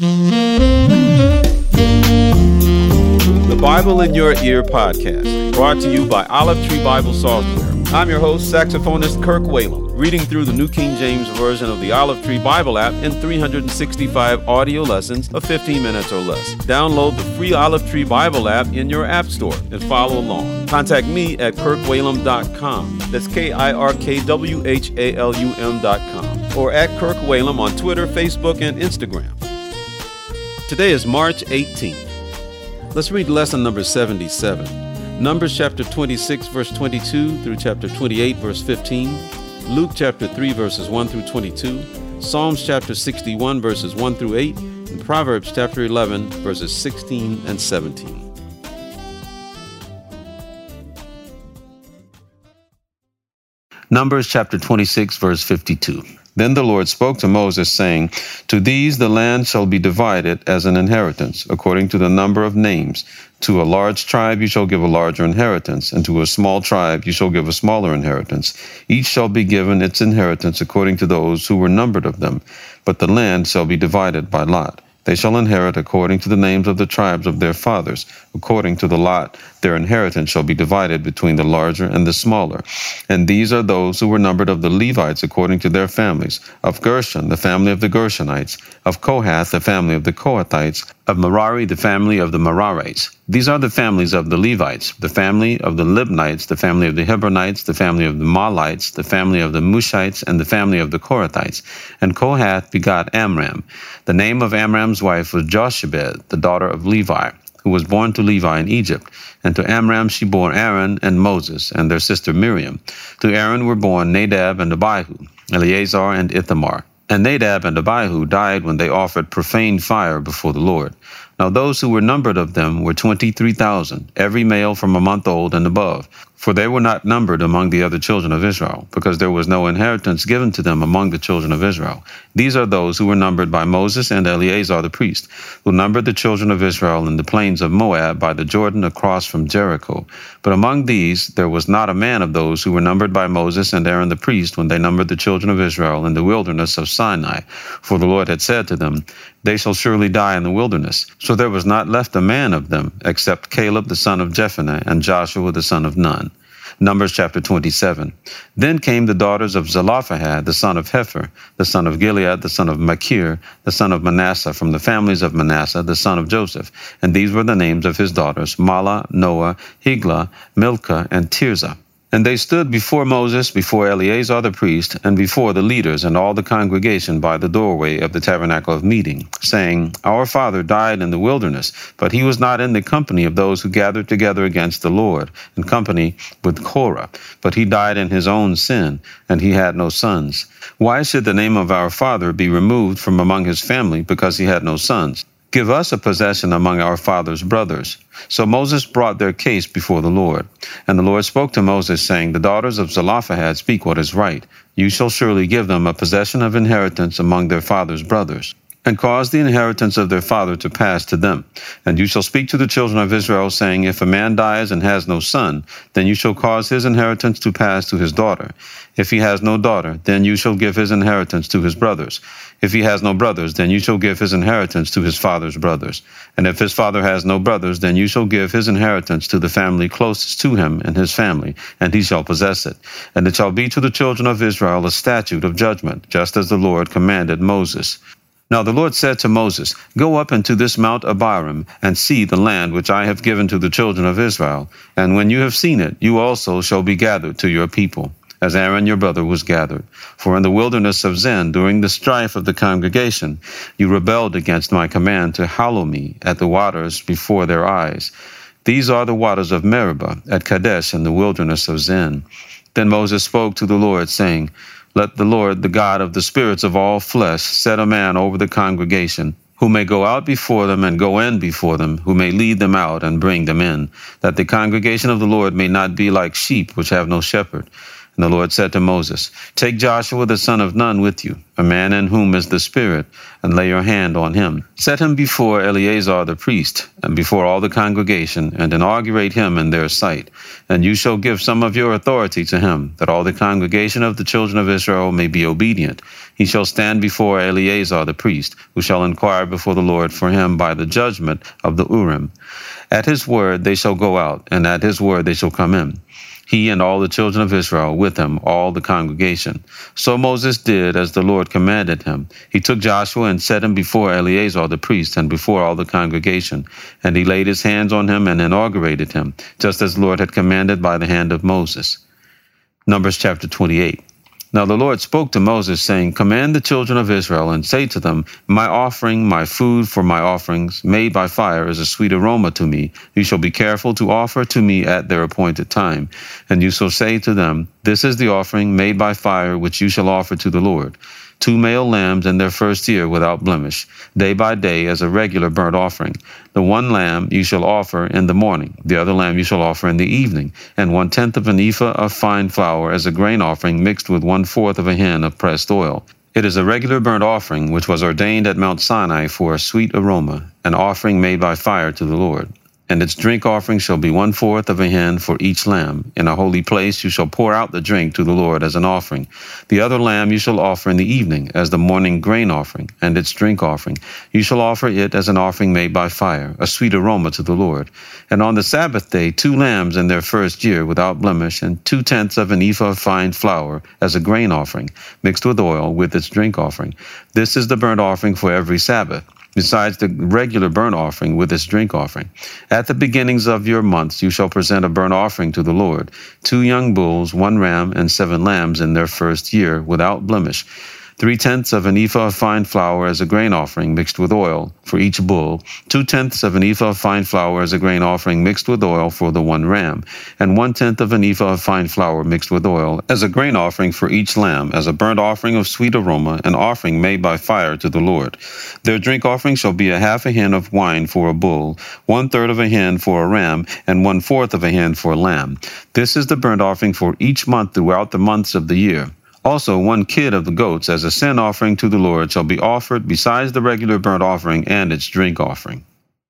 The Bible in Your Ear podcast, brought to you by Olive Tree Bible Software. I'm your host, saxophonist Kirk Whalum, reading through the New King James Version of the Olive Tree Bible app in 365 audio lessons of 15 minutes or less. Download the free Olive Tree Bible app in your app store and follow along. Contact me at kirkwhalum.com. That's KIRKWHALUM.com. Or at Kirk Whalum on Twitter, Facebook, and Instagram. Today is March 18th. Let's read lesson number 77. Numbers chapter 26, verse 22 through chapter 28, verse 15. Luke chapter 3, verses 1 through 22. Psalms chapter 61, verses 1 through 8. And Proverbs chapter 11, verses 16 and 17. Numbers chapter 26, verse 52. Then the Lord spoke to Moses, saying, To these the land shall be divided as an inheritance, according to the number of names. To a large tribe you shall give a larger inheritance, and to a small tribe you shall give a smaller inheritance. Each shall be given its inheritance according to those who were numbered of them. But the land shall be divided by lot. They shall inherit according to the names of the tribes of their fathers. According to the lot, their inheritance shall be divided between the larger and the smaller. And these are those who were numbered of the Levites according to their families. Of Gershon, the family of the Gershonites. Of Kohath, the family of the Kohathites. Of Merari, the family of the Merarites. These are the families of the Levites, the family of the Libnites, the family of the Hebronites, the family of the Mahlites, the family of the Mushites, and the family of the Korathites. And Kohath begot Amram. The name of Amram's wife was Jochebed, the daughter of Levi, who was born to Levi in Egypt. And to Amram she bore Aaron and Moses, and their sister Miriam. To Aaron were born Nadab and Abihu, Eleazar and Ithamar. And Nadab and Abihu died when they offered profane fire before the Lord. Now those who were numbered of them were 23,000, every male from a month old and above. For they were not numbered among the other children of Israel, because there was no inheritance given to them among the children of Israel. These are those who were numbered by Moses and Eleazar the priest, who numbered the children of Israel in the plains of Moab by the Jordan across from Jericho. But among these there was not a man of those who were numbered by Moses and Aaron the priest when they numbered the children of Israel in the wilderness of Sinai. For the Lord had said to them, They shall surely die in the wilderness. So there was not left a man of them, except Caleb the son of Jephunneh and Joshua the son of Nun. Numbers chapter 27. Then came the daughters of Zelophehad, the son of Hepher, the son of Gilead, the son of Machir, the son of Manasseh, from the families of Manasseh, the son of Joseph. And these were the names of his daughters, Mahlah, Noah, Higlah, Milcah, and Tirzah. And they stood before Moses, before Eleazar the priest, and before the leaders and all the congregation by the doorway of the tabernacle of meeting, saying, Our father died in the wilderness, but he was not in the company of those who gathered together against the Lord, in company with Korah, but he died in his own sin, and he had no sons. Why should the name of our father be removed from among his family, because he had no sons? Give us a possession among our father's brothers. So Moses brought their case before the Lord. And the Lord spoke to Moses, saying, The daughters of Zelophehad speak what is right. You shall surely give them a possession of inheritance among their father's brothers, and cause the inheritance of their father to pass to them. And you shall speak to the children of Israel, saying, If a man dies and has no son, then you shall cause his inheritance to pass to his daughter. If he has no daughter, then you shall give his inheritance to his brothers. If he has no brothers, then you shall give his inheritance to his father's brothers. And if his father has no brothers, then you shall give his inheritance to the family closest to him and his family, and he shall possess it. And it shall be to the children of Israel a statute of judgment, just as the Lord commanded Moses. Now the Lord said to Moses, Go up into this Mount Abiram, and see the land which I have given to the children of Israel. And when you have seen it, you also shall be gathered to your people, as Aaron your brother was gathered. For in the wilderness of Zin, during the strife of the congregation, you rebelled against my command to hallow me at the waters before their eyes. These are the waters of Meribah at Kadesh in the wilderness of Zin. Then Moses spoke to the Lord, saying, Let the Lord, the God of the spirits of all flesh, set a man over the congregation, who may go out before them and go in before them, who may lead them out and bring them in, that the congregation of the Lord may not be like sheep which have no shepherd. And the Lord said to Moses, Take Joshua the son of Nun with you, a man in whom is the Spirit, and lay your hand on him. Set him before Eleazar the priest, and before all the congregation, and inaugurate him in their sight. And you shall give some of your authority to him, that all the congregation of the children of Israel may be obedient. He shall stand before Eleazar the priest, who shall inquire before the Lord for him by the judgment of the Urim. At his word they shall go out, and at his word they shall come in, he and all the children of Israel with him, all the congregation. So Moses did as the Lord commanded him. He took Joshua and set him before Eleazar the priest and before all the congregation. And he laid his hands on him and inaugurated him, just as the Lord had commanded by the hand of Moses. Numbers chapter 28. Now the Lord spoke to Moses, saying, Command the children of Israel, and say to them, My offering, my food for my offerings, made by fire, is a sweet aroma to me. You shall be careful to offer to me at their appointed time. And you shall say to them, This is the offering made by fire, which you shall offer to the Lord. 2 male lambs in their first year without blemish, day by day as a regular burnt offering. The one lamb you shall offer in the morning, the other lamb you shall offer in the evening, and 1/10 of an ephah of fine flour as a grain offering mixed with 1/4 of a hin of pressed oil. It is a regular burnt offering which was ordained at Mount Sinai for a sweet aroma, an offering made by fire to the Lord. And its drink offering shall be 1/4 of a hin for each lamb. In a holy place you shall pour out the drink to the Lord as an offering. The other lamb you shall offer in the evening as the morning grain offering, and its drink offering. You shall offer it as an offering made by fire, a sweet aroma to the Lord. And on the Sabbath day 2 lambs in their first year without blemish, and 2/10 of an ephah of fine flour as a grain offering, mixed with oil with its drink offering. This is the burnt offering for every Sabbath, besides the regular burnt offering with its drink offering. At the beginnings of your months you shall present a burnt offering to the Lord, 2 young bulls, 1 ram, and 7 lambs in their first year, without blemish. 3/10 of an ephah of fine flour as a grain offering mixed with oil for each bull, 2/10 of an ephah of fine flour as a grain offering mixed with oil for the 1 ram, and 1/10 of an ephah of fine flour mixed with oil as a grain offering for each lamb, as a burnt offering of sweet aroma, an offering made by fire to the Lord. Their drink offering shall be 1/2 a hin of wine for a bull, 1/3 of a hin for a ram, and 1/4 of a hin for a lamb. This is the burnt offering for each month throughout the months of the year. Also 1 kid of the goats as a sin offering to the Lord shall be offered besides the regular burnt offering and its drink offering.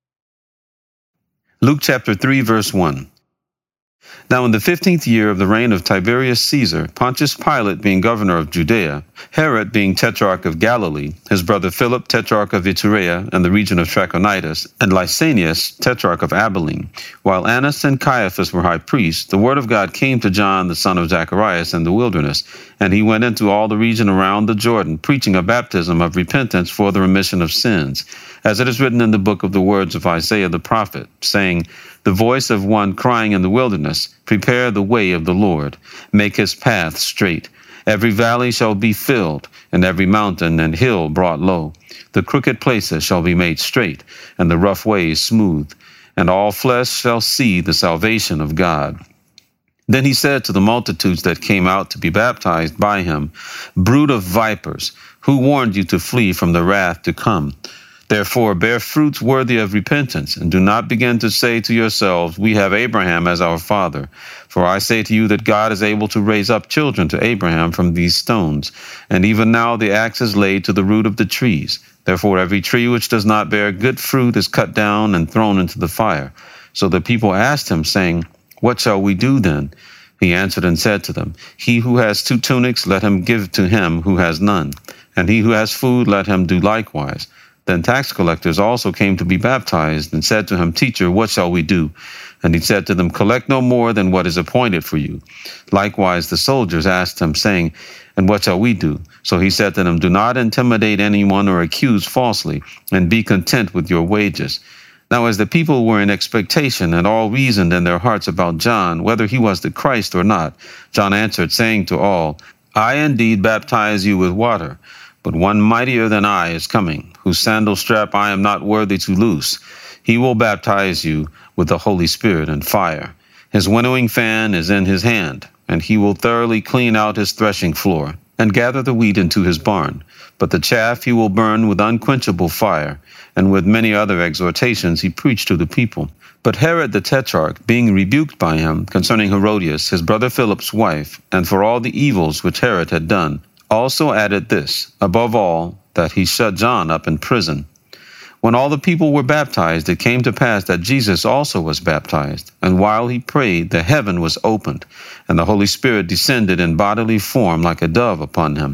Luke chapter 3, verse 1. Now in the 15th year of the reign of Tiberius Caesar, Pontius Pilate being governor of Judea, Herod being tetrarch of Galilee, his brother Philip tetrarch of Iturea and the region of Trachonitis, and Lysanias tetrarch of Abilene, while Annas and Caiaphas were high priests, the word of God came to John the son of Zacharias in the wilderness, and he went into all the region around the Jordan, preaching a baptism of repentance for the remission of sins, as it is written in the book of the words of Isaiah the prophet, saying, The voice of one crying in the wilderness, Prepare the way of the Lord, make his path straight. Every valley shall be filled, and every mountain and hill brought low. The crooked places shall be made straight, and the rough ways smooth, and all flesh shall see the salvation of God. Then he said to the multitudes that came out to be baptized by him, Brood of vipers, who warned you to flee from the wrath to come? Therefore bear fruits worthy of repentance, and do not begin to say to yourselves, We have Abraham as our father. For I say to you that God is able to raise up children to Abraham from these stones. And even now the axe is laid to the root of the trees. Therefore every tree which does not bear good fruit is cut down and thrown into the fire. So the people asked him, saying, What shall we do then? He answered and said to them, He who has 2 tunics, let him give to him who has none. And he who has food, let him do likewise. Then tax collectors also came to be baptized, and said to him, Teacher, what shall we do? And he said to them, Collect no more than what is appointed for you. Likewise the soldiers asked him, saying, And what shall we do? So he said to them, Do not intimidate anyone or accuse falsely, and be content with your wages. Now as the people were in expectation, and all reasoned in their hearts about John, whether he was the Christ or not, John answered, saying to all, I indeed baptize you with water, but one mightier than I is coming, whose sandal strap I am not worthy to loose. He will baptize you with the Holy Spirit and fire. His winnowing fan is in his hand, and he will thoroughly clean out his threshing floor, and gather the wheat into his barn. But the chaff he will burn with unquenchable fire. And with many other exhortations he preached to the people. But Herod the tetrarch, being rebuked by him concerning Herodias, his brother Philip's wife, and for all the evils which Herod had done, also added this, above all, that he shut John up in prison. When all the people were baptized, it came to pass that Jesus also was baptized. And while he prayed, the heaven was opened, and the Holy Spirit descended in bodily form like a dove upon him.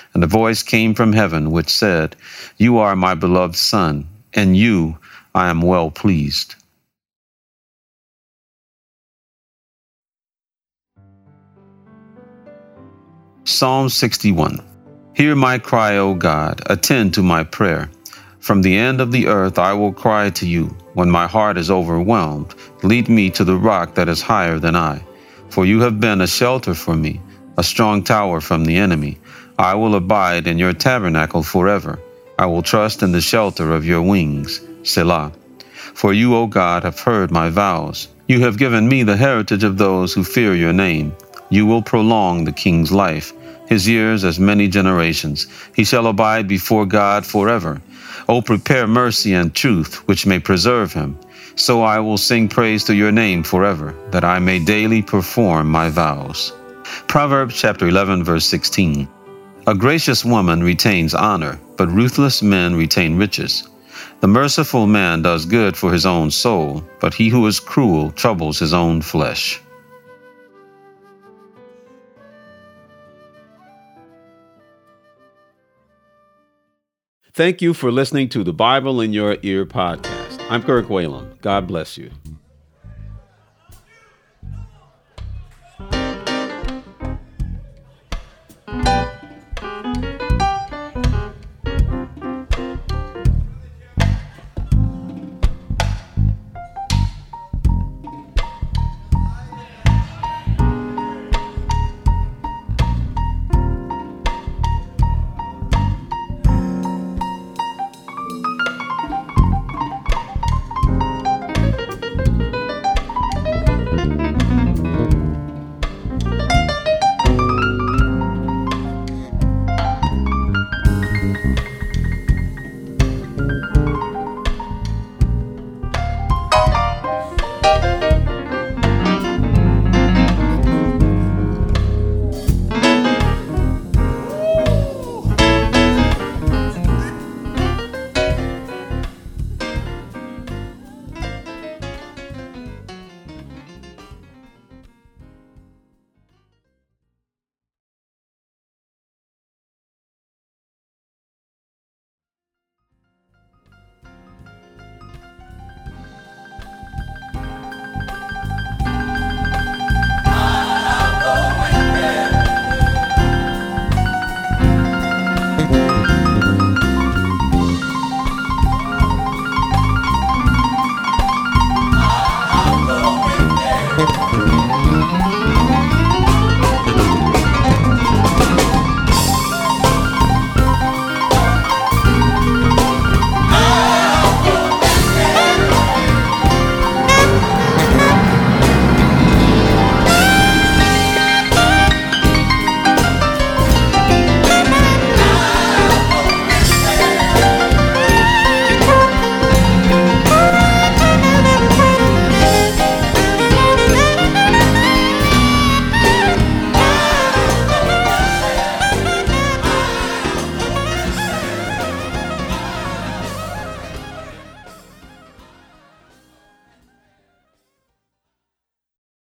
And a voice came from heaven which said, You are my beloved Son, and you I am well pleased. Psalm 61. Hear my cry, O God, attend to my prayer. From the end of the earth I will cry to you. When my heart is overwhelmed, lead me to the rock that is higher than I. For you have been a shelter for me, a strong tower from the enemy. I will abide in your tabernacle forever. I will trust in the shelter of your wings. Selah. For you, O God, have heard my vows. You have given me the heritage of those who fear your name. You will prolong the king's life, his years as many generations. He shall abide before God forever. O prepare mercy and truth, which may preserve him. So I will sing praise to your name forever, that I may daily perform my vows. Proverbs chapter 11, verse 16. A gracious woman retains honor, but ruthless men retain riches. The merciful man does good for his own soul, but he who is cruel troubles his own flesh. Thank you for listening to the Bible in Your Ear podcast. I'm Kirk Whalum. God bless you.